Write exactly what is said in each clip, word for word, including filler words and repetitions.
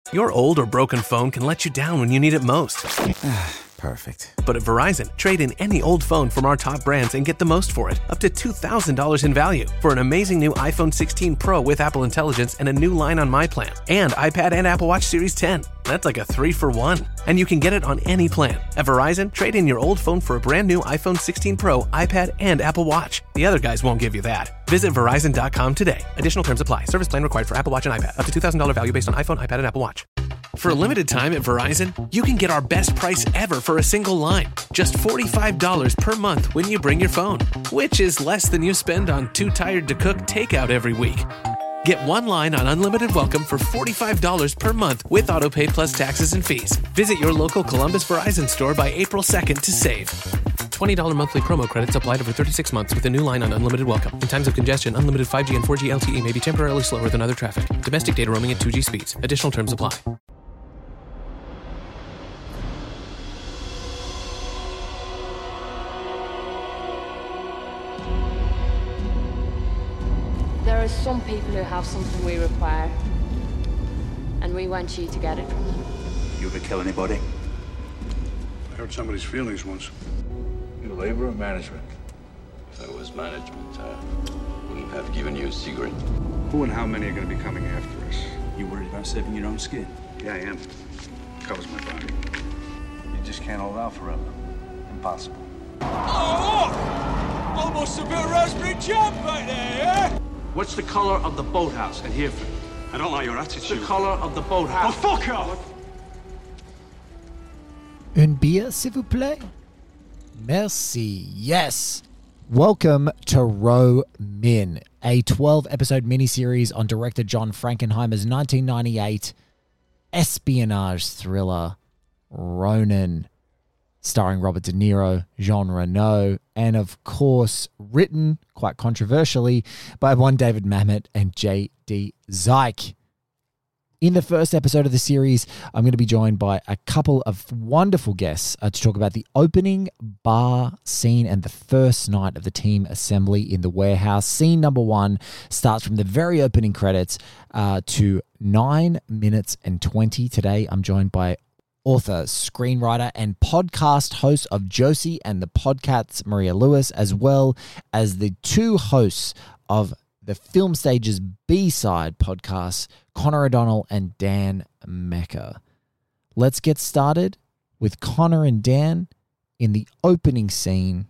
Your old or broken phone can let you down when you need it most. Perfect. But at Verizon, trade in any old phone from our top brands and get the most for it, up to two thousand dollars in value, for an amazing new iPhone sixteen Pro with Apple Intelligence and a new line on My Plan, and iPad and Apple Watch Series ten. That's like a three for one. And you can get it on any plan. At Verizon, trade in your old phone for a brand new iPhone sixteen Pro, iPad, and Apple Watch. The other guys won't give you that. Visit Verizon dot com today. Additional terms apply. Service plan required for Apple Watch and iPad. Up to two thousand dollars value based on iPhone, iPad, and Apple Watch. For a limited time at Verizon, you can get our best price ever for a single line. Just forty-five dollars per month when you bring your phone, which is less than you spend on Too Tired to Cook takeout every week. Get one line on Unlimited Welcome for forty-five dollars per month with AutoPay plus taxes and fees. Visit your local Columbus Verizon store by April second to save. twenty dollars monthly promo credits applied over thirty-six months with a new line on Unlimited Welcome. In times of congestion, unlimited five G and four G L T E may be temporarily slower than other traffic. Domestic data roaming at two G speeds. Additional terms apply. There are some people who have something we require, and we want you to get it from them. You ever kill anybody? I hurt somebody's feelings once. You labor or management? If I was management, I wouldn't have given you a cigarette. Who and how many are going to be coming after us? You worried about saving your own skin? Yeah, I am. Covers my body. You just can't hold out forever. Impossible. Oh! Almost a bit of raspberry jam right there, yeah? What's the color of the boathouse at Hereford? I don't like your attitude. The color of the boathouse. Oh, fuck off! Une bière, s'il vous plaît? Merci. Yes. Welcome to Row Min, a twelve-episode miniseries on director John Frankenheimer's nineteen ninety-eight espionage thriller, Ronin, starring Robert De Niro, Jean Reno, and of course, written, quite controversially, by one David Mamet and J D Zyke. In the first episode of the series, I'm going to be joined by a couple of wonderful guests uh, to talk about the opening bar scene and the first night of the team assembly in the warehouse. Scene number one starts from the very opening credits uh, to nine minutes and twenty. Today, I'm joined by author, screenwriter, and podcast host of Josie and the Podcasts, Maria Lewis, as well as the two hosts of the Film Stages B-Side podcast, Connor O'Donnell and Dan Mecca. Let's get started with Connor and Dan in the opening scene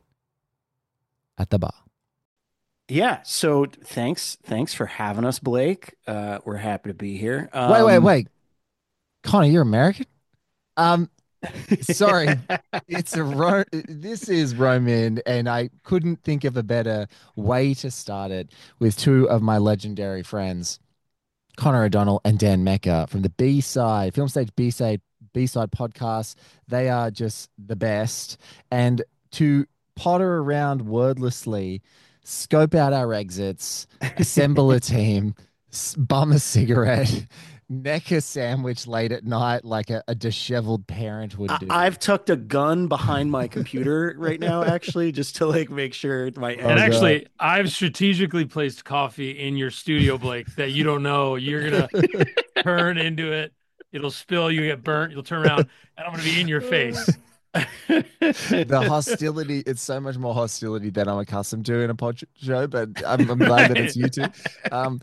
at the bar. Yeah, so thanks thanks for having us, Blake. Uh, we're happy to be here. Um, wait, wait, wait. Connor, you're American? Um, sorry, it's a ro- this is Roman, and I couldn't think of a better way to start it with two of my legendary friends, Connor O'Donnell and Dan Mecca from the B-Side, Film Stage B-Side, B-Side podcast. They are just the best. And to potter around wordlessly, scope out our exits, assemble a team, bum a cigarette, neck a sandwich late at night like a, a disheveled parent would do. I, I've tucked a gun behind my computer right now, actually, just to like make sure my. And oh, actually, God. I've strategically placed coffee in your studio, Blake, that you don't know. You're gonna turn into it. It'll spill. You get burnt. You'll turn around, and I'm gonna be in your face. The hostility, it's so much more hostility than I'm accustomed to in a pod show, but I'm, I'm glad that it's you two. Um,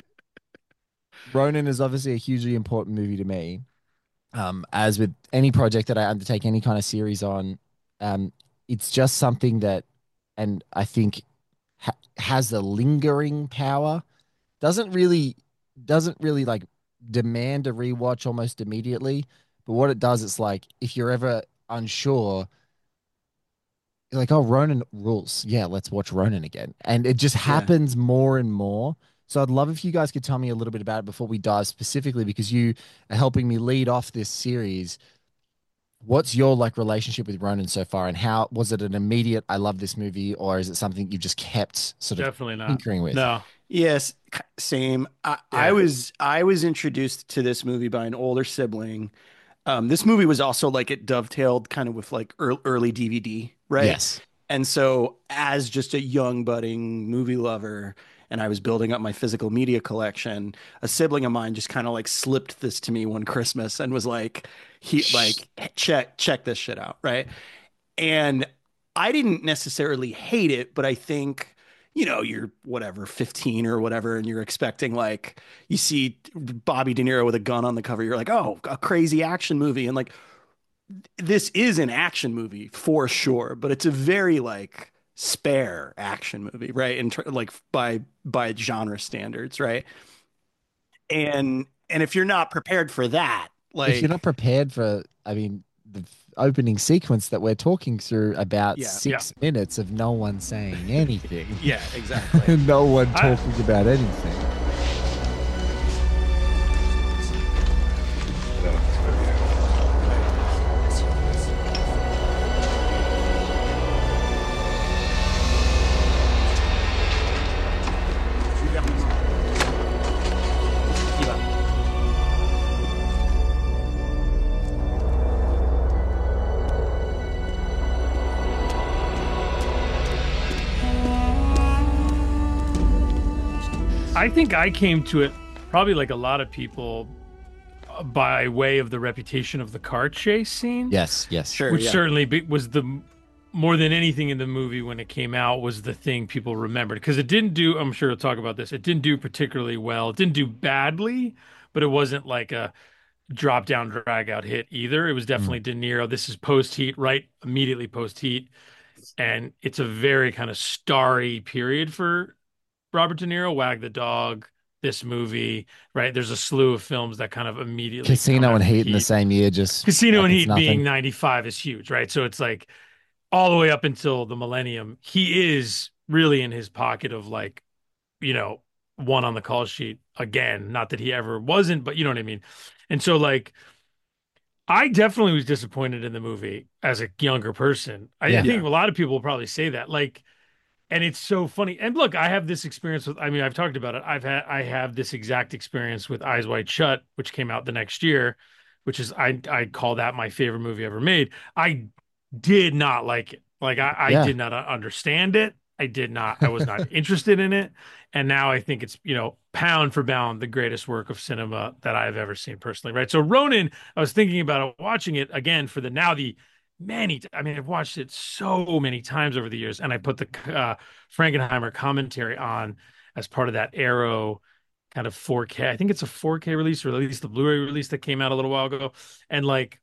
Ronin is obviously a hugely important movie to me. Um, as with any project that I undertake, any kind of series on, um, it's just something that, and I think ha- has the lingering power. Doesn't really, doesn't really like demand a rewatch almost immediately. But what it does, it's like if you're ever unsure, you're like, oh, Ronin rules. Yeah, let's watch Ronin again, and it just happens yeah. more and more. So I'd love if you guys could tell me a little bit about it before we dive specifically, because you are helping me lead off this series. What's your like relationship with Ronin so far, and how was it an immediate I love this movie, or is it something you've just kept sort of Definitely not. tinkering with? No. Yes, same. I, yeah. I was I was introduced to this movie by an older sibling. Um, this movie was also like it dovetailed kind of with like early, early D V D, right? Yes. And so as just a young budding movie lover, and I was building up my physical media collection, a sibling of mine just kind of like slipped this to me one Christmas and was like, he like check check this shit out, right? And I didn't necessarily hate it, but I think, you know, you're whatever, fifteen or whatever, and you're expecting, like, you see Bobby De Niro with a gun on the cover, you're like, oh, a crazy action movie. And like, this is an action movie for sure, but it's a very like spare action movie, right? In ter- like by by genre standards, right? And and if you're not prepared for that, like if you're not prepared for, I mean, the f- opening sequence that we're talking through about Yeah. six minutes of no one saying anything. yeah, exactly. No one I- talking about anything. I think I came to it probably like a lot of people uh, by way of the reputation of the car chase scene. Yes, yes. Sure. which yeah. certainly be, was the more than anything in the movie when it came out was the thing people remembered, because it didn't do, I'm sure we'll talk about this, it didn't do particularly well. It didn't do badly, but it wasn't like a drop down drag out hit either. It was definitely De Niro. This is post Heat, right immediately post Heat, and it's a very kind of starry period for Robert De Niro. Wag the Dog, this movie, right? There's a slew of films that kind of immediately come Casino and after Heat in the same year, just Casino like and it's Heat nothing. being ninety-five is huge, right? So it's like all the way up until the millennium, he is really in his pocket of like, you know, one on the call sheet again. Not that he ever wasn't, but you know what I mean? And so like, I definitely was disappointed in the movie as a younger person. I Yeah. think a lot of people will probably say that. Like, and it's so funny. And look, I have this experience with, I mean, I've talked about it. I've had, I have this exact experience with Eyes Wide Shut, which came out the next year, which is, I, I call that my favorite movie ever made. I did not like it. Like, I, I Yeah. did not understand it. I did not, I was not interested in it. And now I think it's, you know, pound for pound, the greatest work of cinema that I've ever seen personally. Right. So Ronin, I was thinking about watching it again for the, now the, many, I mean, I've watched it so many times over the years, and I put the uh, Frankenheimer commentary on as part of that Arrow kind of four K. I think it's a four K release, or at least the Blu-ray release that came out a little while ago. And like,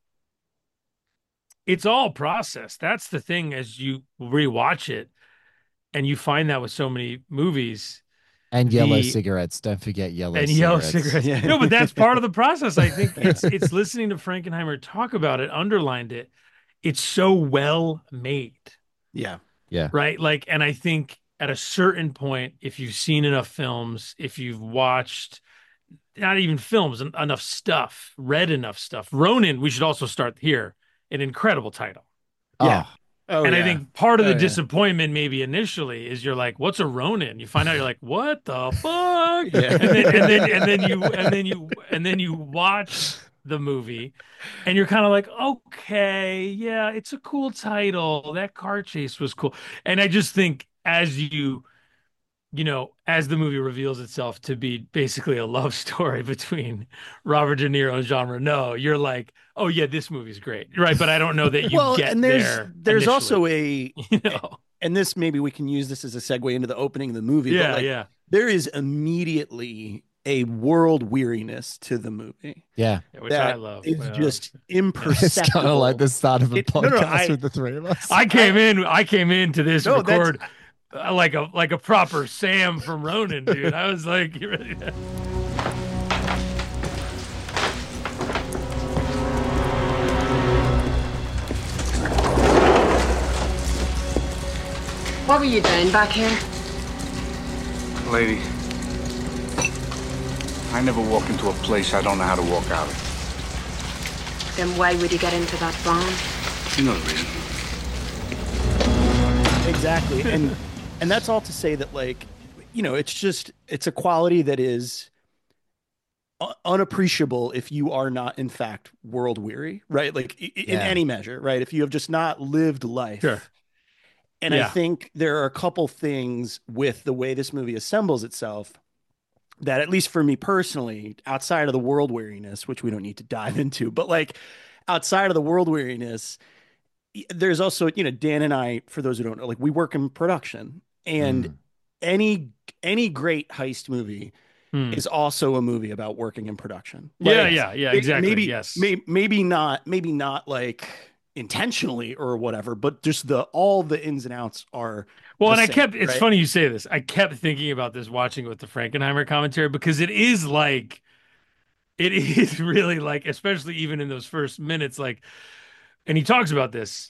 it's all processed. That's the thing, as you rewatch it, and you find that with so many movies. And yellow the- cigarettes. Don't forget yellow and cigarettes. yellow cigarettes. Yeah. No, but that's part of the process. I think it's it's listening to Frankenheimer talk about it, underlined it. It's so well made, Yeah. Yeah. right? Like, and I think at a certain point, if you've seen enough films, if you've watched not even films, en- enough stuff, read enough stuff, Ronin, we should also start here. An incredible title. Yeah. Oh, Oh, and yeah. I think part of Oh, the yeah. disappointment maybe initially is you're like, what's a Ronin? You find out, you're like, what the fuck? Yeah. And, then, and then and then you and then you and then you watch the movie and you're kind of like, okay, yeah, it's a cool title. That car chase was cool. And I just think as you you know, as the movie reveals itself to be basically a love story between Robert De Niro and Jean Reno, you're like, oh yeah, this movie's great, right? But I don't know that you well, get and there's there. there's initially, also a you know, and this maybe we can use this as a segue into the opening of the movie. yeah, but like, yeah, there is immediately a world weariness to the movie yeah. which that I love. is Yeah. just It's imperceptible. kind of like the start of a It- no, podcast no, I- with the three of us. I came in, I came into this No, that's- record uh, like a like a proper Sam from Ronin, dude. I was like, you ready? What were you doing back here? Lady, I never walk into a place I don't know how to walk out of. Then why would you get into that barn? You know the reason. Exactly. And and that's all to say that, like, you know, it's just it's a quality that is u- unappreciable if you are not in fact world weary, right? Like i- i- in Yeah. any measure, right? If you have just not lived life. Sure. And I Yeah. think there are a couple things with the way this movie assembles itself that, at least for me personally, outside of the world weariness, which we don't need to dive into, but like outside of the world weariness, there's also, you know, Dan and I, for those who don't know, like we work in production, and Mm. any any great heist movie Hmm. is also a movie about working in production. Yeah, Like, yeah, yeah, may- exactly. Maybe, yes. may, maybe not, maybe not like intentionally or whatever, but just the all the ins and outs are. Well, the and I same, kept, it's right? funny you say this. I kept thinking about this watching with the Frankenheimer commentary, because it is like, it is really like, especially even in those first minutes, like, and he talks about this.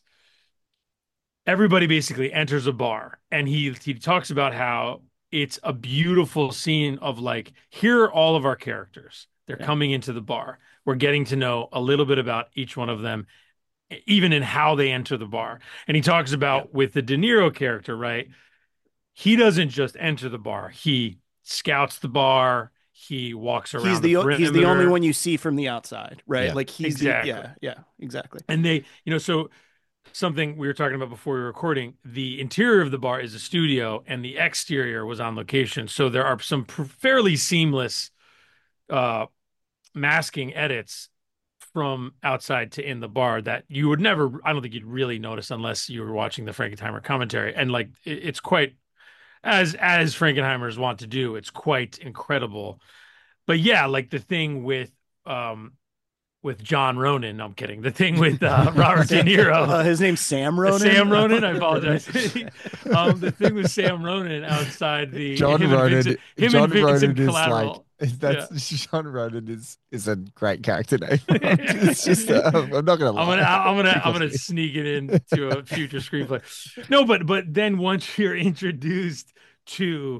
Everybody basically enters a bar, and he he talks about how it's a beautiful scene of like, here are all of our characters. They're Yeah. coming into the bar. We're getting to know a little bit about each one of them, even in how they enter the bar. And he talks about with the De Niro character, right? He doesn't just enter the bar. He scouts the bar. He walks around He's the, the, perimeter. he's the only one you see from the outside, right? Yeah. Like he's Exactly. the, yeah, yeah, exactly. And they, you know, so something we were talking about before we were recording, the interior of the bar is a studio and the exterior was on location. So there are some pr- fairly seamless uh, masking edits from outside to in the bar that you would never, I don't think you'd really notice unless you were watching the Frankenheimer commentary. And like, it, it's quite, as, as Frankenheimers want to do, it's quite incredible. But yeah, like the thing with, um, with John Ronan. No, I'm kidding. The thing with uh, Robert De Niro. Uh, his name's Sam Ronan. Sam Ronan. I apologize. um, the thing with Sam Ronan outside the John him Ronan. and Vincent, him John and Vincent Ronan is Collateral. like that's John Ronan is is a great character name. It's just uh, I'm not gonna lie. I'm gonna I'm gonna I'm gonna sneak it into a future screenplay. No, but but then once you're introduced to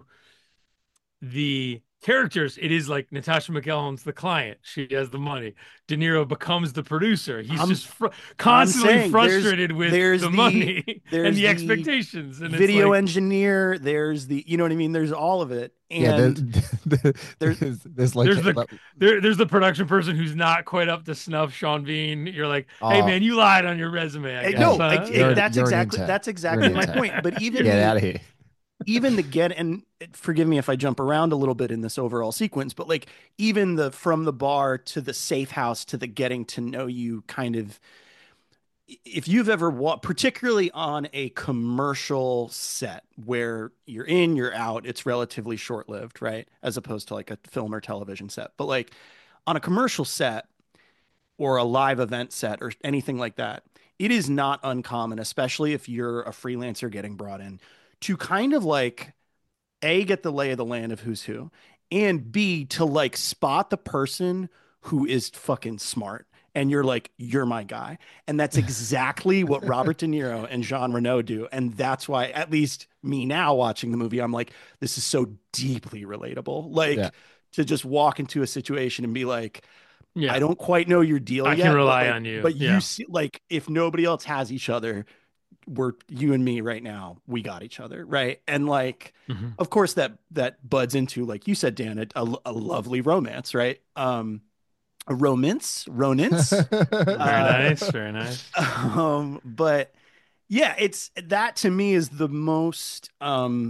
the characters, it is like Natasha McElhone's the client. She has the money. De Niro becomes the producer. He's I'm- just fr- constantly saying, frustrated there's- with there's the, the- money there's and the, the expectations. And Video it's like, engineer, there's the, you know what I mean? There's all of it. And yeah, there- there- there's- there's there's like there's the like- there, there's the production person who's not quite up to snuff. Sean Bean. You're like, hey Oh. man, you lied on your resume. I Eh, guess, no, huh? I- You're- that's you're an exactly intern. that's You're exactly an my intern. point. But even get the, out of here. even the get and forgive me if I jump around a little bit in this overall sequence, but like even the from the bar to the safe house to the getting to know you kind of, if you've ever watched, particularly on a commercial set where you're in, you're out, it's relatively short lived, right? As opposed to like a film or television set. But like on a commercial set or a live event set or anything like that, it is not uncommon, especially if you're a freelancer getting brought in, to kind of like A, get the lay of the land of who's who, and B, to like spot the person who is fucking smart. And you're like, you're my guy. And that's exactly what Robert De Niro and Jean Reno do. And that's why, at least me now watching the movie, I'm like, this is so deeply relatable. Like Yeah. to just walk into a situation and be like, Yeah. I don't quite know your deal I yet. can but, rely like- on you. But Yeah. you see, like, if nobody else has each other, we're you and me right now. We got each other, right? And like, Mhm. of course, that that buds into, like you said, Dan, a, a, a lovely romance, right? Um, a romance, romance. Very Uh, nice. Very nice. um, but yeah, it's that to me is the most um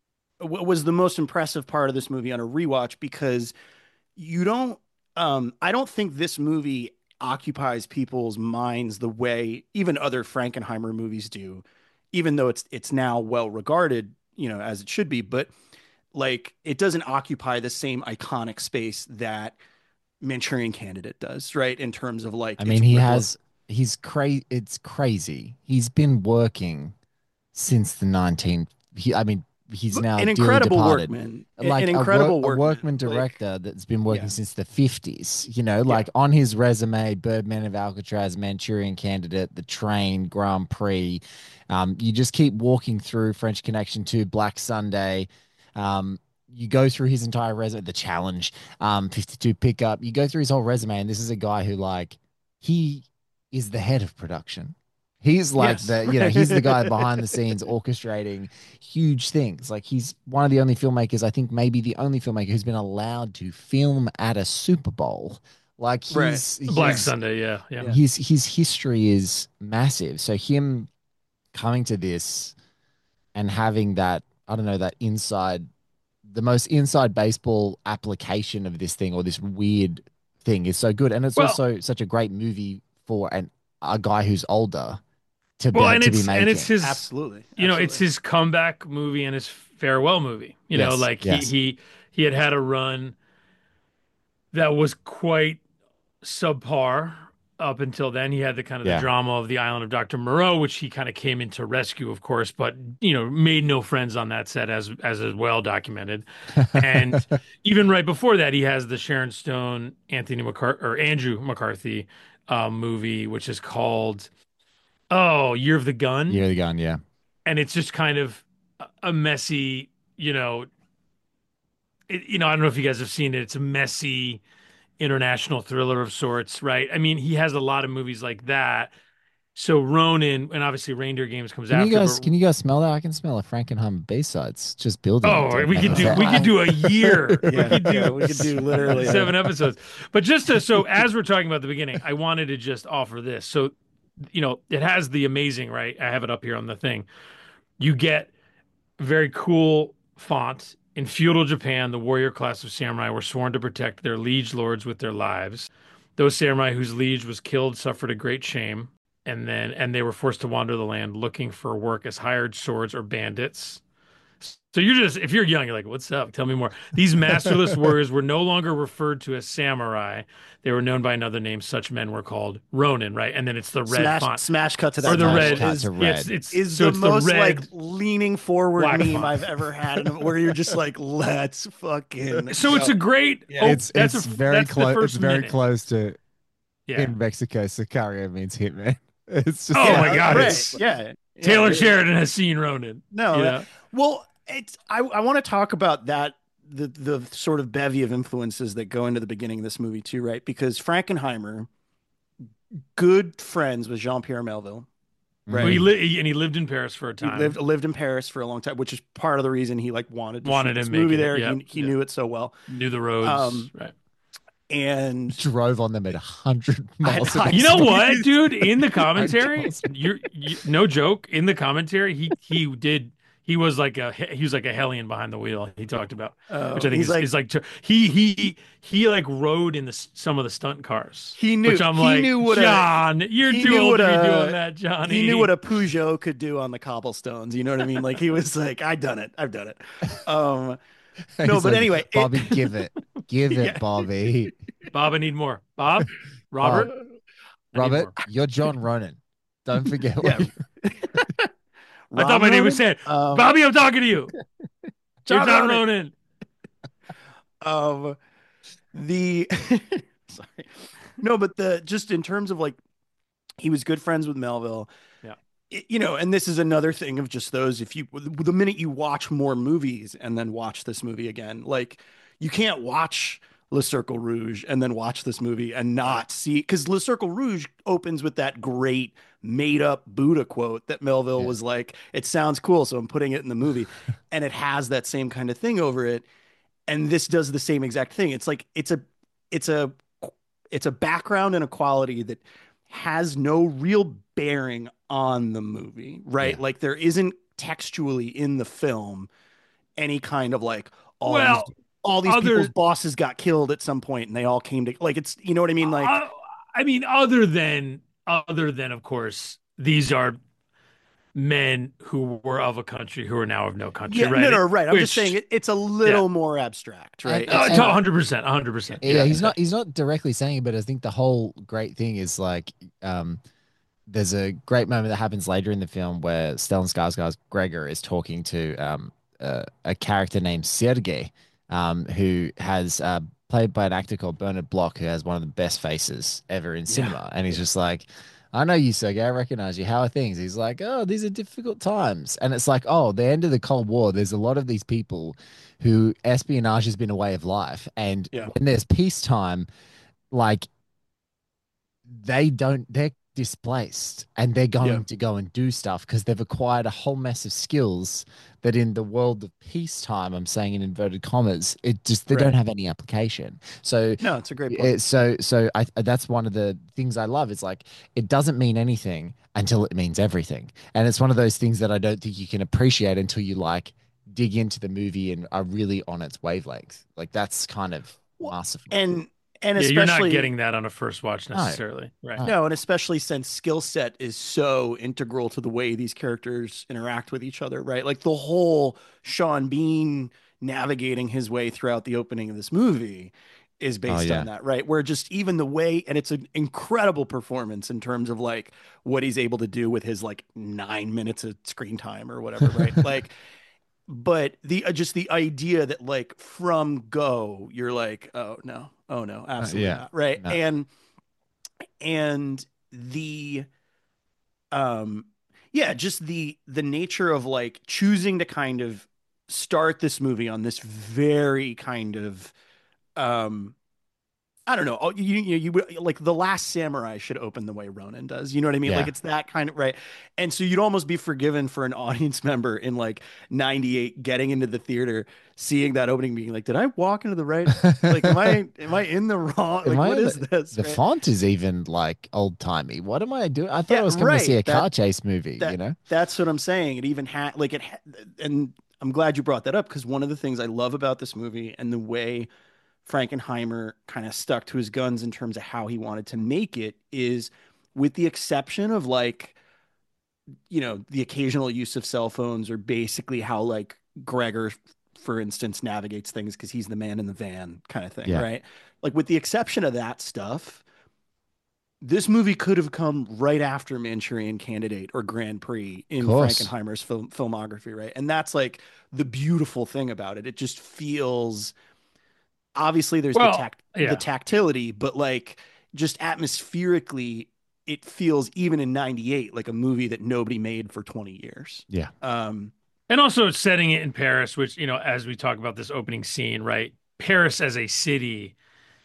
w- was the most impressive part of this movie on a rewatch, because you don't um I don't think this movie occupies people's minds the way even other Frankenheimer movies do, even though it's it's now well regarded, you know, as it should be, but like it doesn't occupy the same iconic space that Manchurian Candidate does, right? In terms of like I mean, its he ripple- has he's crazy. It's crazy. He's been working since the nineteen. He, I mean, he's now an dearly incredible departed. workman, Like an a, incredible work, a workman, workman director that's been working yeah. since the fifties. You know, like on his resume, Birdman of Alcatraz, Manchurian Candidate, The Train, Grand Prix. Um, you just keep walking through French Connection to Black Sunday. Um, you go through his entire resume, The Challenge, um, fifty-two Pickup. You go through his whole resume, and this is a guy who, like, he is the head of production. He's like Yes. the, you know, he's the guy behind the scenes orchestrating huge things. Like he's one of the only filmmakers, I think maybe the only filmmaker who's been allowed to film at a Super Bowl. Like he's, Right. he's Black Sunday. Yeah. Yeah. his his history is massive. So him coming to this and having that, I don't know, that inside, the most inside baseball application of this thing or this weird thing is so good. And it's Well, also such a great movie for an a guy who's older to be well, and to be it's making. and it's his Absolutely. you know, it's Absolutely. his comeback movie and his farewell movie. You know, Yes, like yes. he he he had had a run that was quite subpar up until then. He had the kind of Yeah. the drama of the Island of Doctor Moreau, which he kind of came into rescue, of course, but you know, made no friends on that set, as as is well documented. And even right before that, he has the Sharon Stone, Anthony McCarthy or Andrew McCarthy um, movie, which is called Oh, Year of the Gun. Year of the Gun, yeah. And it's just kind of a- a messy, you know, it, you know, I don't know if you guys have seen it. It's a messy international thriller of sorts, right? I mean, he has a lot of movies like that. So Ronin, and obviously Reindeer Games comes Can after. you guys but, can you guys smell that? I can smell a Frankenheimer B-sides just building. oh, we could do that. we could do a year. Yeah, we could do yeah, we could do literally seven episodes. But just to, so as we're talking about the beginning, I wanted to just offer this. So, you know, it has the amazing, right? I have it up here on the thing. You get very cool font. In feudal Japan, the warrior class of samurai were sworn to protect their liege lords with their lives. Those samurai whose liege was killed suffered a great shame, and then and they were forced to wander the land looking for work as hired swords or bandits. So you're just, if you're young, you're like, what's up? Tell me more. These masterless warriors were no longer referred to as samurai. They were known by another name. Such men were called Ronin, right? And then it's the red smash, font. smash cut to that. Or the Smash red. cut Is, to red. yeah, it's, it's, is so the it's most the red, like leaning forward black meme font. I've ever had, where you're just like, let's fucking. So it's a great. Yeah. Oh, It's that's it's a, very that's the close. first It's very minute. close to Yeah. in Mexico. Sicario means hitman. It's just Oh like- my God, right, it's- yeah. Taylor yeah. Sheridan has seen Ronin. No, you that- know? well, it's I I want to talk about that the the sort of bevy of influences that go into the beginning of this movie too, right? Because Frankenheimer, good friends with Jean-Pierre Melville, right? Well, he li- and he lived in Paris for a He time. lived lived in Paris for a long time, which is part of the reason he like wanted to Wanted shoot to this make movie it, there. yeah, he he yeah. knew it so well, Knew the roads. Um, right. and drove on them at a hundred miles. I- an You know hour. what, dude? In the commentary, Miles. you're you, no joke. In the commentary, he he did. He was like a he was like a hellion behind the wheel. He talked about, Oh, which I think he's is like- like, is like to, he he he like rode in the some of the stunt cars. He knew- Which I'm he like, knew what a- John, you're he too knew old what to be a- doing that, Johnny. he knew what a Peugeot could do on the cobblestones. You know what I mean? Like he was like, I done it. I've done it. Um, no, He's but like, anyway, it- Bobby, give it, give it, Yeah. Bobby. Bob, I need more. Bob, Robert, I need Robert, more. you're John Ronan. Don't forget. Yeah. What I thought my name was said. Um, Bobby, I'm talking to you. John You're John Ronan. Ronan. um the sorry no but the just in terms of like he was good friends with Melville, Yeah. It- you know, and this is another thing of just those, if you the minute you watch more movies and then watch this movie again, like you can't watch Le Cercle Rouge and then watch this movie and not see, because Le Cercle Rouge opens with that great made up Buddha quote that Melville Yeah. was like, it sounds cool, so I'm putting it in the movie. And it has that same kind of thing over it. And this does the same exact thing. It's like it's a it's a it's a background and a quality that has no real bearing on the movie, right? Yeah. Like there isn't textually in the film any kind of like all Well, these all these other- people's bosses got killed at some point and they all came to, like, it's, you know what I mean? Like, Uh, I mean, other than other than of course, these are men who were of a country who are now of no country, yeah, right? no, no, right. I'm Which- just saying it, it's a little more abstract, right? And- Oh, and- one hundred percent, one hundred percent. Yeah, he's not. He's not directly saying it, but I think the whole great thing is like, um, there's a great moment that happens later in the film where Stellan Skarsgård's Gregor is talking to um uh, a character named Sergei, um, who has uh played by an actor called Bernard Bloch, who has one of the best faces ever in cinema, and he's just like, I know you, Sergey. I recognize you. How are things? He's like, oh, these are difficult times. And it's like, oh, the end of the Cold War, there's a lot of these people who espionage has been a way of life. And Yeah. when there's peacetime, like they don't, they're displaced and they're going Yeah. to go and do stuff because they've acquired a whole mess of skills that in the world of peacetime, I'm saying in inverted commas, it just they Right. don't have any application. So No, it's a great point. it, so so I that's one of the things I love. It's like it doesn't mean anything until it means everything, and it's one of those things that I don't think you can appreciate until you like dig into the movie and are really on its wavelength. Like that's kind of masterful. And and yeah, especially you're not getting that on a first watch No. necessarily, right? No. No, and especially since skill set is so integral to the way these characters interact with each other, right? Like the whole Sean Bean navigating his way throughout the opening of this movie is based yeah. on that, right? Where just even the way, and it's an incredible performance in terms of like what he's able to do with his like nine minutes of screen time or whatever, right? Like, but the uh, just the idea that like from go, you're like, oh no, oh no, absolutely yeah. not, right? No. And and the um yeah, just the the nature of like choosing to kind of start this movie on this very kind of um I don't know. Oh, you, you, you would- like the Last Samurai should open the way Ronin does. You know what I mean? Yeah. Like it's that kind of right. And so you'd almost be forgiven for an audience member in like ninety-eight getting into the theater, seeing that opening, being like, "Did I walk into the right? Like, am I am I in the wrong? Am Like, I what in is the, this?" the right? font is even like old timey. What am I doing? I thought Yeah, I was coming to see a right. car That- chase movie. That- you know? That's what I'm saying. It even had like it, ha- and I'm glad you brought that up because one of the things I love about this movie and the way Frankenheimer kind of stuck to his guns in terms of how he wanted to make it is, with the exception of like, you know, the occasional use of cell phones or basically how like Gregor, for instance, navigates things because he's the man in the van kind of thing, Yeah. right? Like with the exception of that stuff, this movie could have come right after Manchurian Candidate or Grand Prix in course. Frankenheimer's film, filmography, right? And that's like the beautiful thing about it. It just feels, obviously there's Well, the tact yeah. the tactility, but like just atmospherically, it feels even in ninety-eight like a movie that nobody made for twenty years. Yeah. Um, And also it's setting it in Paris, which, you know, as we talk about this opening scene, right? Paris as a city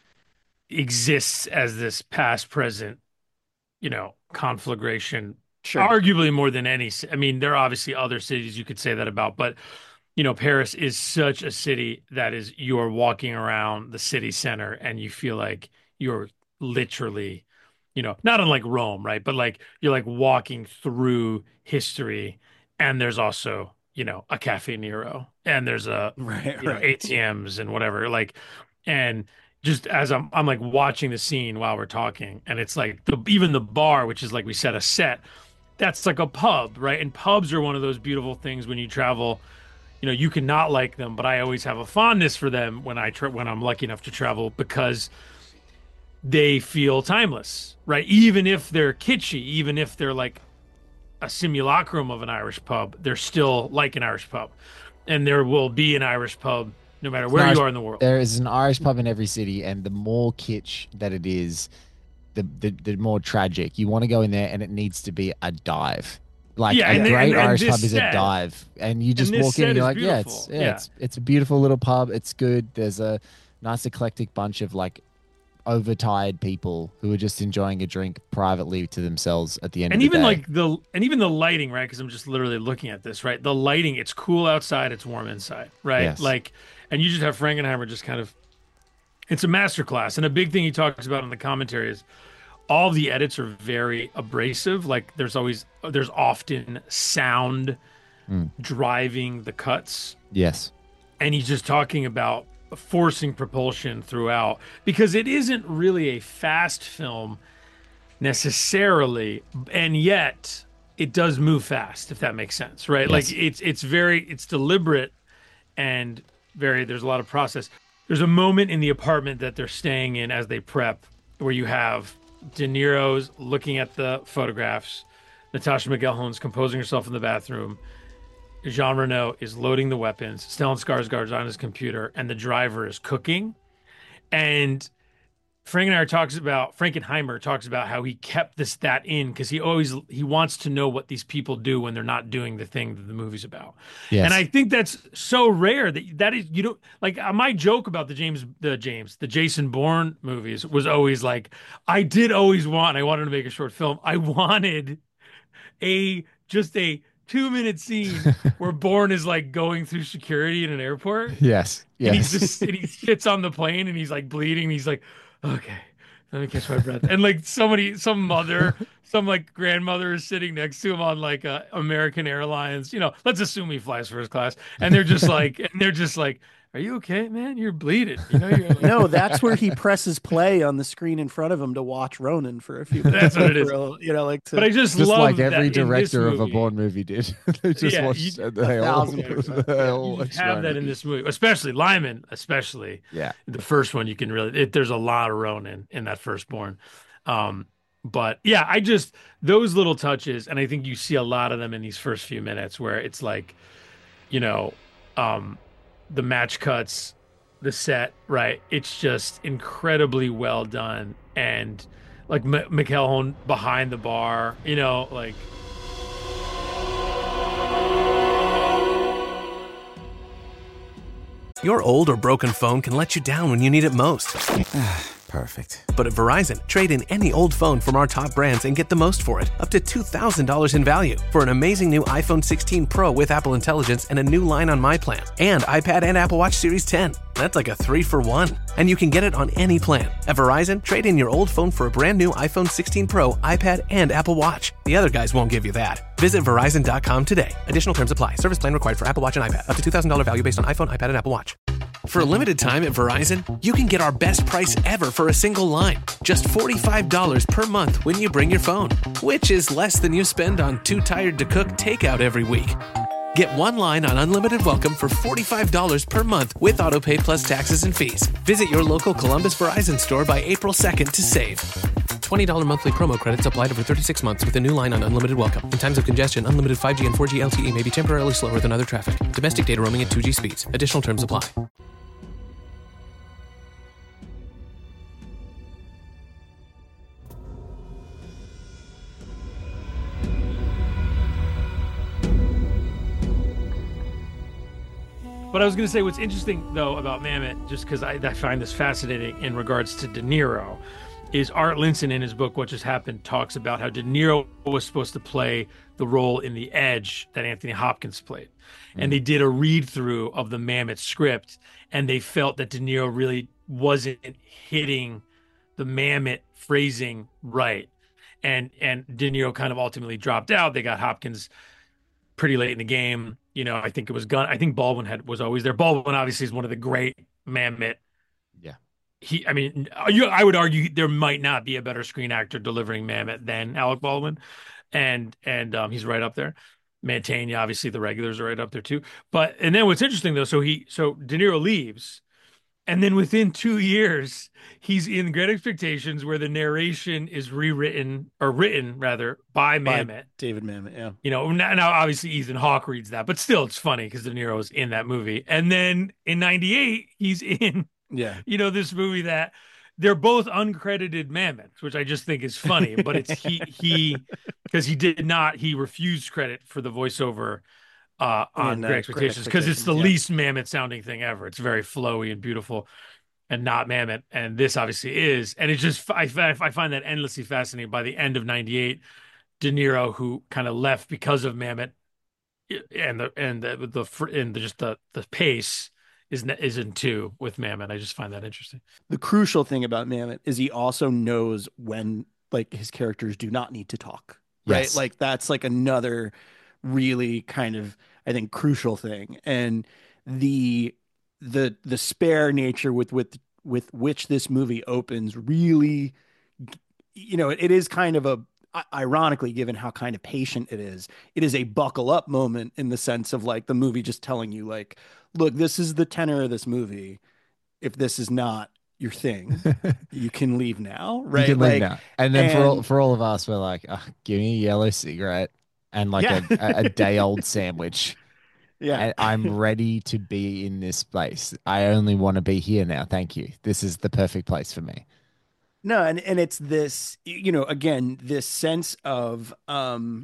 exists as this past, present, you know, conflagration, sure. arguably more than any. ci- I mean, there are obviously other cities you could say that about, but, you know, Paris is such a city that is, you are walking around the city center and you feel like you're literally, you know, not unlike Rome, right? But like you're like walking through history, and there's also, you know, a Cafe Nero, and there's a Right, you know, right. A T Ms and whatever. Like, and just as I'm I'm like watching the scene while we're talking, and it's like the even the bar, which is like we set a set, that's like a pub, right? And pubs are one of those beautiful things when you travel. You know, you can not like them, but I always have a fondness for them when I tra- when I'm lucky enough to travel because they feel timeless, right? Even if they're kitschy, even if they're like a simulacrum of an Irish pub, they're still like an Irish pub. And there will be an Irish pub no matter where Irish- you are in the world. There is an Irish pub in every city, and the more kitsch that it is, the the, the more tragic. You want to go in there, and it needs to be a dive. Like Yeah, a and- great and- and Irish this pub is a set- dive, and you just this walk in, set and you're is like, yeah, it's beautiful. yeah, Yeah. it's it's a beautiful little pub. It's good. There's a nice eclectic bunch of like overtired people who are just enjoying a drink privately to themselves at the end And of the even day. like the and even the lighting, right? Because I'm just literally looking at this, right? The lighting, it's cool outside, it's warm inside, right? Yes. Like, and you just have Frankenheimer just kind of, it's a masterclass. And a big thing he talks about in the commentary is all the edits are very abrasive. Like there's always there's often sound Mm. driving the cuts, yes, and he's just talking about forcing propulsion throughout because it isn't really a fast film necessarily, and yet it does move fast, if that makes sense, right? Yes. Like it's it's very it's deliberate and very there's a lot of process. There's a moment in the apartment that they're staying in as they prep where you have De Niro's looking at the photographs, Natasha McElhonn's composing herself in the bathroom, Jean Reno is loading the weapons, Stellan Skarsgård's on his computer, and the driver is cooking. And Frank and I talks about Frankenheimer talks about how he kept this that in because he always he wants to know what these people do when they're not doing the thing that the movie's about. Yes. And I think that's so rare that that is you don't like uh, my joke about the James the James the Jason Bourne movies was always like I did always want I wanted to make a short film. I wanted a just a two minute scene where Bourne is like going through security in an airport. Yes. Yes. And he's just and he sits on the plane and he's like bleeding. And he's like, okay, let me catch my breath. And like somebody, some mother, some like grandmother is sitting next to him on like a American Airlines. You know, let's assume he flies first class. And they're just like, and they're just like, are you okay, man? You're bleeding. You know, you're like, no, that's where he presses play on the screen in front of him to watch Ronin for a few minutes. That's what it is. You know, like to, but I just, just love like every that director of a movie, Bourne movie did. They just yeah, watched. You, They all, they all you watched have Ronin. that in this movie, especially Lyman, especially. Yeah, the first one you can really. It, there's a lot of Ronin in that first Bourne. Um, but yeah, I just those little touches, and I think you see a lot of them in these first few minutes where it's like, you know, um, the match cuts. The set, right? It's just incredibly well done, and like M- McElhone behind the bar, you know, like. Your old or broken phone can let you down when you need it most. Perfect. But at Verizon, trade in any old phone from our top brands and get the most for it, up to two thousand dollars in value for an amazing new iPhone sixteen Pro with Apple Intelligence and a new line on My Plan, and iPad and Apple Watch Series ten. That's like a three for one. And you can get it on any plan. At Verizon, trade in your old phone for a brand new iPhone sixteen Pro, iPad, and Apple Watch. The other guys won't give you that. Visit Verizon dot com today. Additional terms apply. Service plan required for Apple Watch and iPad. Up to two thousand dollars value based on iPhone, iPad, and Apple Watch. For a limited time at Verizon, you can get our best price ever for a single line. Just forty-five dollars per month when you bring your phone, which is less than you spend on Too Tired to Cook takeout every week. Get one line on Unlimited Welcome for forty-five dollars per month with AutoPay plus taxes and fees. Visit your local Columbus Verizon store by April second to save. twenty dollars monthly promo credits applied over thirty-six months with a new line on Unlimited Welcome. In times of congestion, unlimited five G and four G L T E may be temporarily slower than other traffic. Domestic data roaming at two G speeds. Additional terms apply. But I was going to say what's interesting, though, about Mamet, just because I, I find this fascinating in regards to De Niro, is Art Linson in his book, What Just Happened, talks about how De Niro was supposed to play the role in The Edge that Anthony Hopkins played. Mm-hmm. And they did a read-through of the Mamet script, and they felt that De Niro really wasn't hitting the Mamet phrasing right. And, and De Niro kind of ultimately dropped out. They got Hopkins pretty late in the game. You know, I think it was Gun. I think Baldwin had was always there. Baldwin obviously is one of the great Mamet. Yeah. He, I mean, you, I would argue there might not be a better screen actor delivering Mamet than Alec Baldwin, and and um, he's right up there. Mantegna, obviously, the regulars are right up there too. But and then what's interesting though, so he so De Niro leaves, and then within two years he's in Great Expectations, where the narration is rewritten or written rather by Mamet, by David Mamet. Yeah, you know, now, now obviously Ethan Hawke reads that, but still it's funny because De Niro's in that movie. And then in ninety-eight he's in. Yeah. You know, this movie that they're both uncredited Mammoths, which I just think is funny, but it's he, he, because he did not, he refused credit for the voiceover uh, on uh, Great Expectations because it's the yeah. least Mammoth sounding thing ever. It's very flowy and beautiful and not Mammoth. And this obviously is. And it's just, I, I find that endlessly fascinating. By the end of ninety-eight, De Niro, who kind of left because of Mammoth and the, and the, the, and the, just the, the pace, is is in two with Mamet. I just find that interesting. The crucial thing about Mamet is he also knows when like his characters do not need to talk, right? Yes. Like that's like another really kind of, I think, crucial thing. And the the the spare nature with with with which this movie opens really, you know, it, it is kind of a, ironically, given how kind of patient it is, it is a buckle up moment in the sense of like the movie just telling you like, look, this is the tenor of this movie. If this is not your thing, you can leave now, right? You can like, leave now. And then and, for all, for all of us, we're like, oh, give me a yellow cigarette and like yeah. a, a day old sandwich. Yeah. And I'm ready to be in this place. I only want to be here now. Thank you. This is the perfect place for me. No, and and it's this, you know, again, this sense of um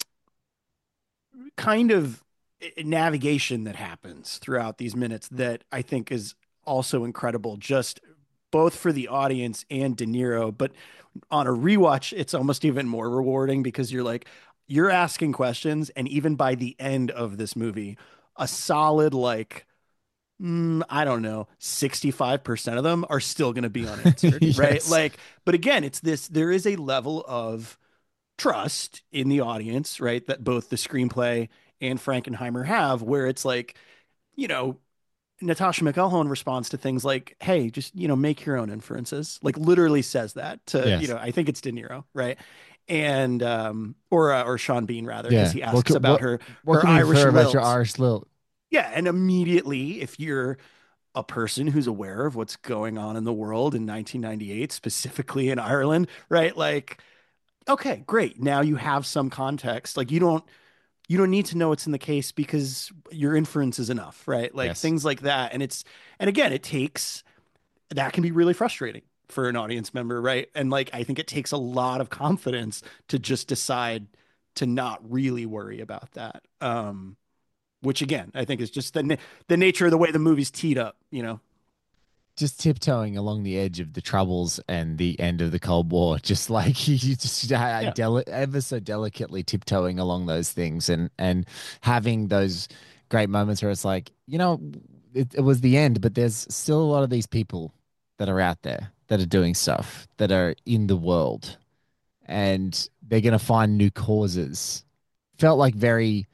kind of navigation that happens throughout these minutes that I think is also incredible, just both for the audience and De Niro. But on a rewatch, it's almost even more rewarding because you're like, you're asking questions, and even by the end of this movie, a solid like mm, I don't know, sixty-five percent of them are still going to be unanswered, Yes. right? Like, but again, it's this, there is a level of trust in the audience, right? That both the screenplay and Frankenheimer have, where it's like, you know, Natasha McElhone responds to things like, hey, just, you know, make your own inferences, like literally says that to, Yes. you know, I think it's De Niro, right? And, um, or, uh, or Sean Bean rather, Yeah. because he asks What can- about what- her, what her can we Irish infer about lilt. your Irish lilt? Yeah. And immediately, if you're a person who's aware of what's going on in the world in nineteen ninety-eight, specifically in Ireland, right? Like, okay, great. Now you have some context. Like you don't, you don't need to know what's in the case because your inference is enough, right? Like Yes. things like that. And it's, and again, it takes, that can be really frustrating for an audience member, right? And like, I think it takes a lot of confidence to just decide to not really worry about that. Um, which again, I think is just the, na- the nature of the way the movie's teed up, you know? Just tiptoeing along the edge of the troubles and the end of the Cold War, just like you just uh, Yeah. deli- ever so delicately tiptoeing along those things, and and having those great moments where it's like, you know, it, it was the end, but there's still a lot of these people that are out there that are doing stuff, that are in the world, and they're gonna find new causes. Felt like very.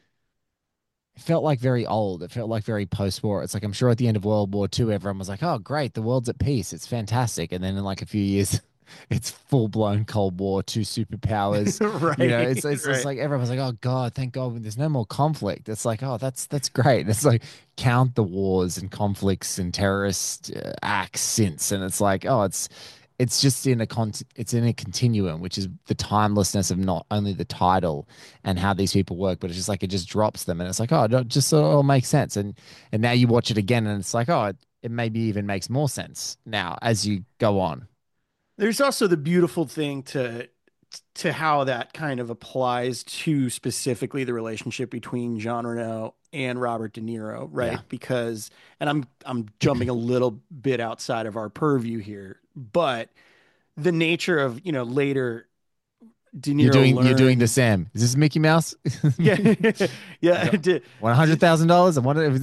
It felt like very old. It felt like very post-war. It's like, I'm sure at the end of World War Two, everyone was like, oh, great, the world's at peace. It's fantastic. And then in like a few years, it's full-blown Cold War, two superpowers. Right, You know, it's, it's, right. it's like everyone's like, oh, God, thank God there's no more conflict. It's like, oh, that's that's great. It's like count the wars and conflicts and terrorist uh, acts since. And it's like, oh, it's it's just in a con it's in a continuum, which is the timelessness of not only the title and how these people work, but it's just like it just drops them, and it's like, oh, it just all makes sense. And and now you watch it again, and it's like, oh, it, it maybe even makes more sense now as you go on. There's also the beautiful thing to to how that kind of applies to specifically the relationship between Jean Reno and Robert De Niro, right? Yeah. Because, and I'm I'm jumping a little bit outside of our purview here, but the nature of, you know, later De Niro You're doing you're doing the learns- Sam. Is this Mickey Mouse? yeah, yeah. De, One hundred thousand dollars and one. De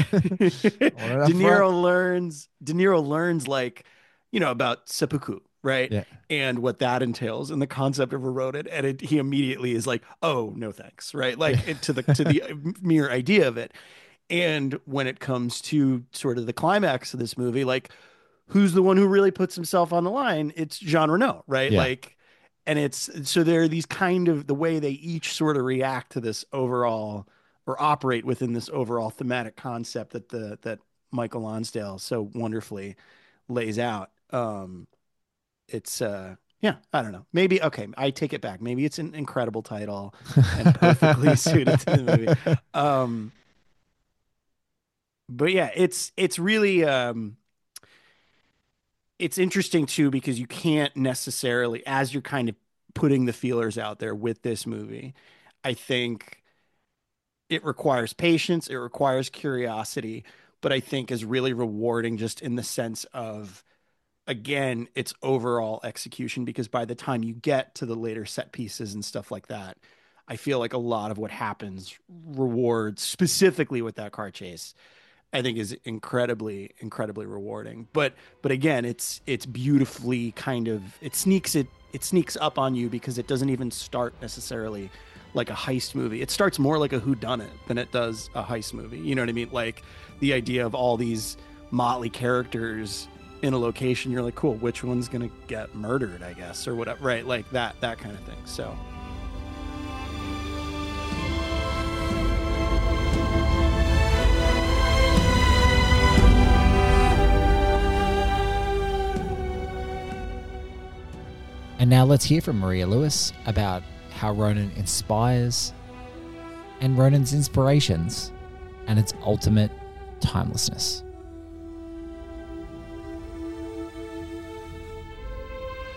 Niro learns De Niro learns like, you know, about seppuku, right? Yeah. And what that entails and the concept of eroded. And it, he immediately is like, oh, no thanks, right? Like it, to the to the mere idea of it. And when it comes to sort of the climax of this movie, like who's the one who really puts himself on the line? It's Jean Reno, right? Yeah. Like, and it's so there are these kind of the way they each sort of react to this overall or operate within this overall thematic concept that the that Michael Lonsdale so wonderfully lays out. Um, it's uh, yeah, I don't know. Maybe okay, I take it back. Maybe it's an incredible title and perfectly suited to the movie. Um, but yeah, it's it's really um, it's interesting too because you can't necessarily, as you're kind of putting the feelers out there with this movie, I think it requires patience, it requires curiosity, but I think is really rewarding just in the sense of, again, its overall execution, because by the time you get to the later set pieces and stuff like that, I feel like a lot of what happens rewards, specifically with that car chase, I think is incredibly, incredibly rewarding. But but again, it's it's beautifully kind of it sneaks it it sneaks up on you because it doesn't even start necessarily like a heist movie. It starts more like a whodunit than it does a heist movie. You know what I mean? Like the idea of all these motley characters in a location, you're like, cool, which one's gonna get murdered, I guess, or whatever, right? Like that that kind of thing. So And now let's hear from Maria Lewis about how Ronin inspires and Ronin's inspirations and its ultimate timelessness.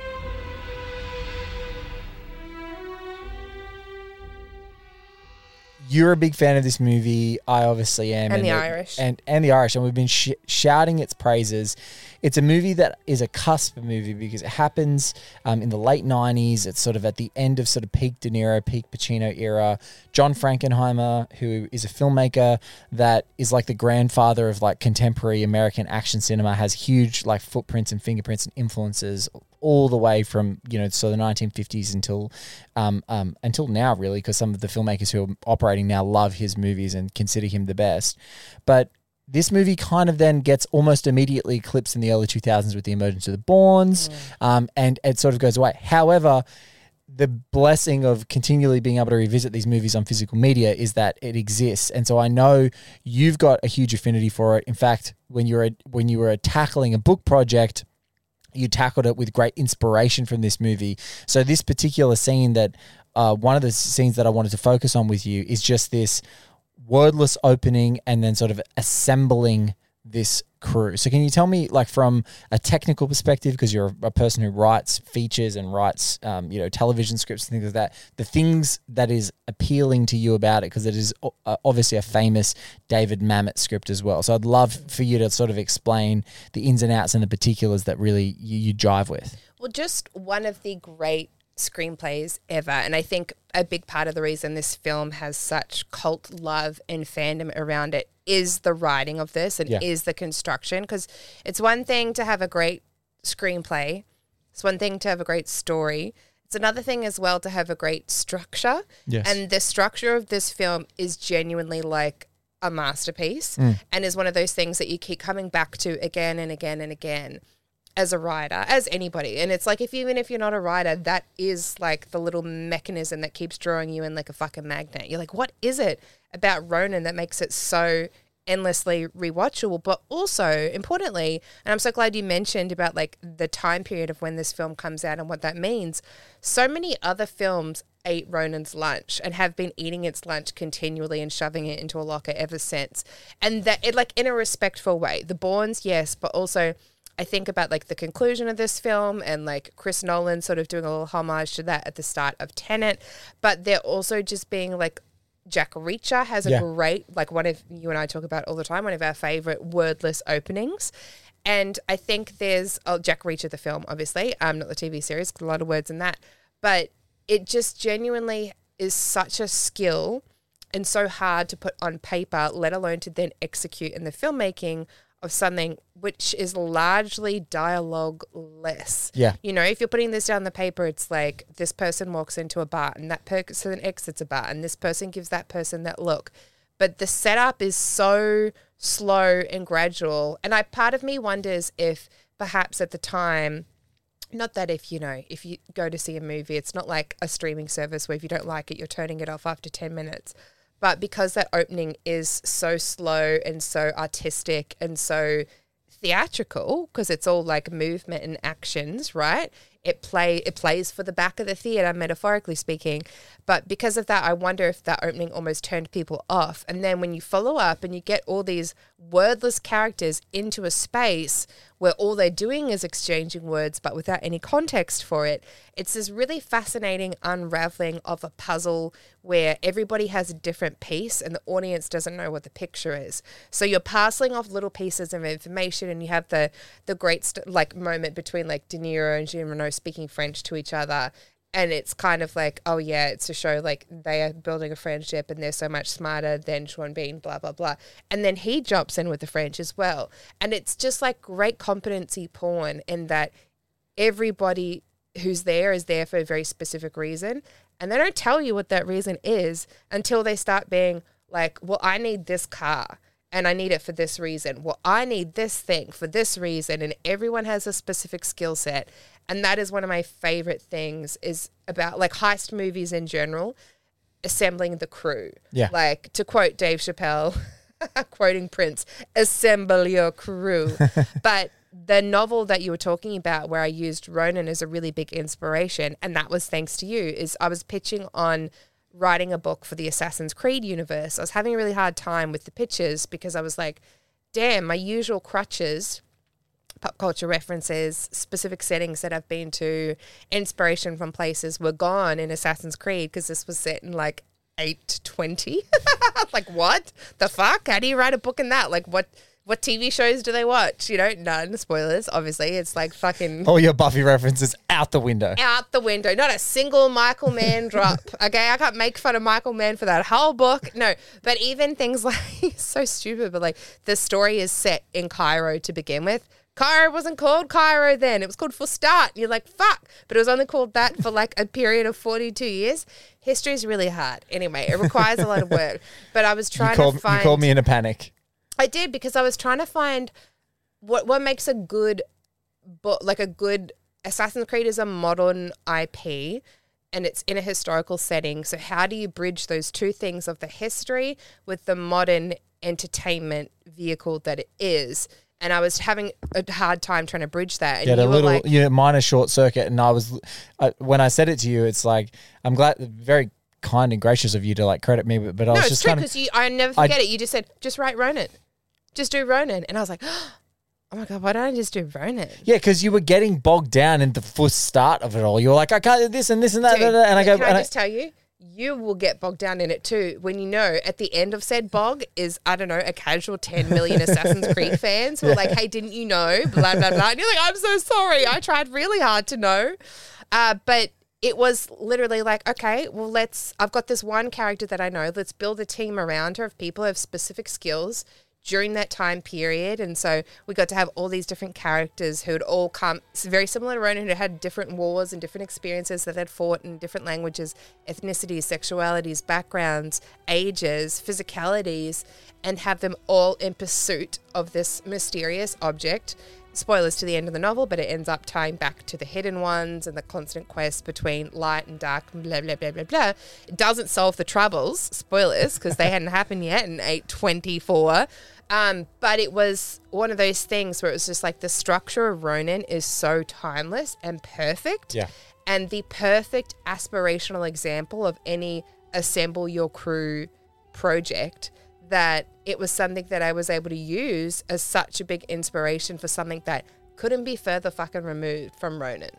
you're a big fan of this movie. I obviously am. And, and the it, Irish. And, and the Irish. And we've been sh- shouting its praises. It's a movie that is a cusp movie because it happens um, in the late nineties. It's sort of at the end of sort of peak De Niro, peak Pacino era. John Frankenheimer, who is a filmmaker that is like the grandfather of like contemporary American action cinema, has huge like footprints and fingerprints and influences all the way from, you know, so the nineteen fifties until um, um, until now, really, because some of the filmmakers who are operating now love his movies and consider him the best. But this movie kind of then gets almost immediately eclipsed in the early two thousands with the emergence of the Bournes, mm. um, and it sort of goes away. However, the blessing of continually being able to revisit these movies on physical media is that it exists. And so I know you've got a huge affinity for it. In fact, when you were when you were tackling a book project, you tackled it with great inspiration from this movie. So this particular scene that uh, one of the scenes that I wanted to focus on with you is just this wordless opening and then sort of assembling this crew. So can you tell me, like, from a technical perspective, because you're a person who writes features and writes, um, you know, television scripts and things like that, the things that is appealing to you about it, because it is obviously a famous David Mamet script as well. So I'd love for you to sort of explain the ins and outs and the particulars that really you, you drive with. Well, just one of the great screenplays ever, and I think a big part of the reason this film has such cult love and fandom around it is the writing of this and yeah. is the construction, because it's one thing to have a great screenplay, it's one thing to have a great story, it's another thing as well to have a great structure. Yes. And the structure of this film is genuinely like a masterpiece mm. and is one of those things that you keep coming back to again and again and again as a writer, as anybody. And it's like, if even if you're not a writer, that is like the little mechanism that keeps drawing you in like a fucking magnet. You're like, what is it about Ronin that makes it so endlessly rewatchable? But also, importantly, and I'm so glad you mentioned about like the time period of when this film comes out and what that means, so many other films ate Ronin's lunch and have been eating its lunch continually and shoving it into a locker ever since. And that it, like, in a respectful way. The Bournes, yes, but also I think about like the conclusion of this film and like Chris Nolan sort of doing a little homage to that at the start of Tenet, but they're also just being like, Jack Reacher has a yeah. great, like one of you and I talk about all the time, one of our favorite wordless openings. And I think there's oh, Jack Reacher, the film, obviously, um, not the T V series, a lot of words in that, but it just genuinely is such a skill and so hard to put on paper, let alone to then execute in the filmmaking of something which is largely dialogue-less. Yeah. You know, if you're putting this down the paper, it's like this person walks into a bar and that person exits a bar and this person gives that person that look. But the setup is so slow and gradual. And I part of me wonders if perhaps at the time, not that if, you know, if you go to see a movie, it's not like a streaming service where if you don't like it, you're turning it off after ten minutes. But because that opening is so slow and so artistic and so theatrical, because it's all like movement and actions, right? It play it plays for the back of the theater, metaphorically speaking. But because of that, I wonder if that opening almost turned people off. And then when you follow up and you get all these wordless characters into a space where all they're doing is exchanging words but without any context for it, it's this really fascinating unraveling of a puzzle where everybody has a different piece and the audience doesn't know what the picture is. So you're parceling off little pieces of information, and you have the the great st- like moment between like De Niro and Jean Reno speaking French to each other. And it's kind of like, oh yeah, it's to show like they are building a friendship and they're so much smarter than Sean Bean, blah, blah, blah. And then he jumps in with the French as well. And it's just like great competency porn in that everybody who's there is there for a very specific reason. And they don't tell you what that reason is until they start being like, well, I need this car and I need it for this reason. Well, I need this thing for this reason. And everyone has a specific skill set. And that is one of my favorite things is about like heist movies in general, assembling the crew. Yeah. Like to quote Dave Chappelle, quoting Prince, assemble your crew. But the novel that you were talking about where I used Ronin as a really big inspiration, and that was thanks to you, is I was pitching on writing a book for the Assassin's Creed universe. I was having a really hard time with the pitches because I was like, damn, my usual crutches, pop culture references, specific settings that I've been to, inspiration from places were gone in Assassin's Creed because this was set in like eight twenty. Like, what the fuck? How do you write a book in that? Like, what what T V shows do they watch? You know, none. Spoilers, obviously. It's like fucking... All your Buffy references out the window. Out the window. Not a single Michael Mann drop. Okay, I can't make fun of Michael Mann for that whole book. No, but even things like... so stupid, but like the story is set in Cairo to begin with. Cairo wasn't called Cairo then. It was called Fustat. You're like, fuck. But it was only called that for like a period of forty-two years. History is really hard. Anyway, it requires a lot of work. But I was trying you called, to find... You called me in a panic. I did, because I was trying to find what what makes a good book, like a good... Assassin's Creed is a modern I P and it's in a historical setting. So how do you bridge those two things of the history with the modern entertainment vehicle that it is? And I was having a hard time trying to bridge that. And you had you a little, were like, yeah, minor short circuit. And I was, I, when I said it to you, it's like, I'm glad, very kind and gracious of you to like credit me, but, but I no, was it's just true, kind of. because you, I never forget I, it. You just said, just write Ronin. Just do Ronin. And I was like, oh my God, why don't I just do Ronin? Yeah, because you were getting bogged down in the first start of it all. You were like, I can't do this and this and that. Dude, and I go, can I and just I, tell you? You will get bogged down in it too when you know at the end of said bog is, I don't know, a casual ten million Assassin's Creed fans who are like, hey, didn't you know? Blah, blah, blah. And you're like, I'm so sorry. I tried really hard to know. Uh, but it was literally like, okay, well, let's, I've got this one character that I know. Let's build a team around her of people who have specific skills during that time period. And so we got to have all these different characters who had all come, very similar to Ronin, who had different wars and different experiences that they'd fought in different languages, ethnicities, sexualities, backgrounds, ages, physicalities, and have them all in pursuit of this mysterious object. Spoilers to the end of the novel, but it ends up tying back to the hidden ones and the constant quest between light and dark and blah, blah, blah, blah, blah. It doesn't solve the troubles, spoilers, because they hadn't happened yet in eight twenty-four. Um, but it was one of those things where it was just like the structure of Ronin is so timeless and perfect. Yeah. And the perfect aspirational example of any assemble your crew project, that it was something that I was able to use as such a big inspiration for something that couldn't be further fucking removed from Ronin.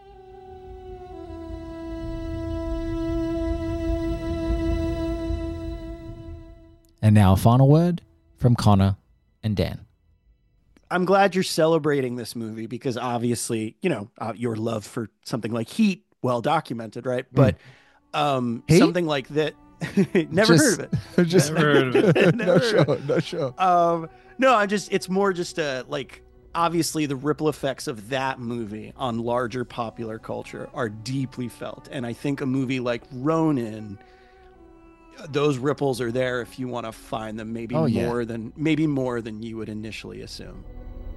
And now a final word from Connor and Dan. I'm glad you're celebrating this movie because obviously, you know, uh, your love for something like Heat, well documented, right? Mm. But um, something like that. Never just, heard of it. Just Never heard of it. no sure, no sure. Um, no, I'm just. It's more just a like. Obviously, the ripple effects of that movie on larger popular culture are deeply felt, and I think a movie like Ronin, those ripples are there if you want to find them. Maybe oh, more yeah. than maybe more than you would initially assume.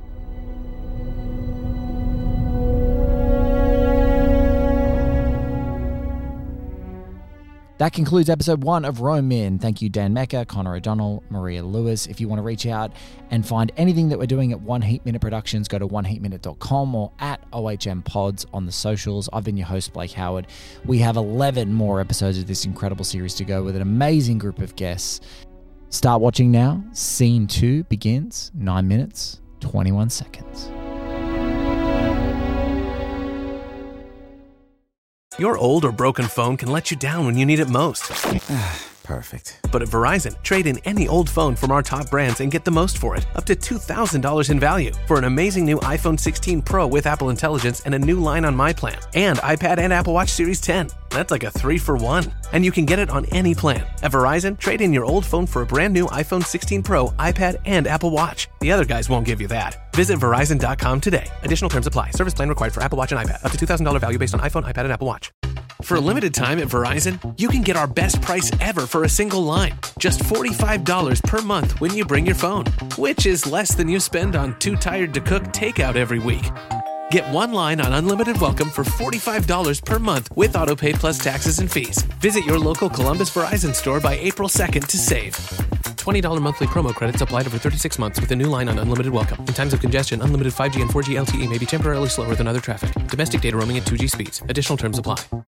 That concludes episode one of Ronin. Thank you, Dan Mecca, Connor O'Donnell, Maria Lewis. If you want to reach out and find anything that we're doing at One Heat Minute Productions, go to one heat minute dot com or at O H M Pods on the socials. I've been your host, Blake Howard. We have eleven more episodes of this incredible series to go with an amazing group of guests. Start watching now. Scene two begins. Nine minutes, twenty-one seconds. Your old or broken phone can let you down when you need it most. Perfect. But at Verizon, trade in any old phone from our top brands and get the most for it, up to two thousand dollars in value. For an amazing new iPhone sixteen Pro with Apple Intelligence and a new line on My Plan. And iPad and Apple Watch Series ten. That's like a three for one. And you can get it on any plan. At Verizon, trade in your old phone for a brand new iPhone sixteen Pro, iPad, and Apple Watch. The other guys won't give you that. Visit Verizon dot com today. Additional terms apply. Service plan required for Apple Watch and iPad. Up to two thousand dollars value based on iPhone, iPad, and Apple Watch. For a limited time at Verizon, you can get our best price ever for a single line. Just forty-five dollars per month when you bring your phone, which is less than you spend on Too Tired to Cook takeout every week. Get one line on Unlimited Welcome for forty-five dollars per month with AutoPay plus taxes and fees. Visit your local Columbus Verizon store by April second to save. twenty dollars monthly promo credits applied over thirty-six months with a new line on Unlimited Welcome. In times of congestion, unlimited five G and four G L T E may be temporarily slower than other traffic. Domestic data roaming at two G speeds. Additional terms apply.